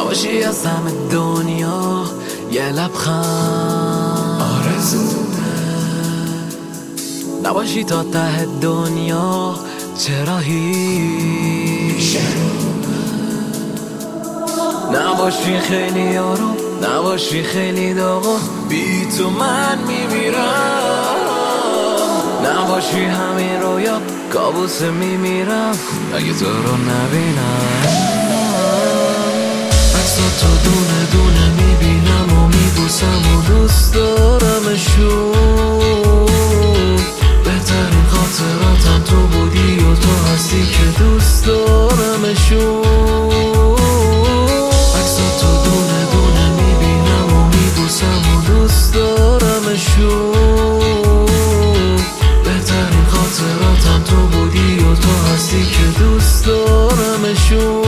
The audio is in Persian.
نباشی از همه دنیا یه لبخند آرزومه، نباشی تا ته دنیا چرا هیچ نباشی خیلی یارو، نباشی خیلی داغون، بی تو من میمیرم. نباشی همین رویا کابوس میمیرم اگه تو رو نبینم. عکساتو دونه دونه میبینم و میبوسم و دوست دارمشون. بهترین خاطراتم تو بودی و تو هستی که دوست دارمشون. عکساتو دونه دونه میبینم و میبوسم و دوست دارمشون. بهترین خاطراتم تو بودی و تو هستی که دوست دارمشون.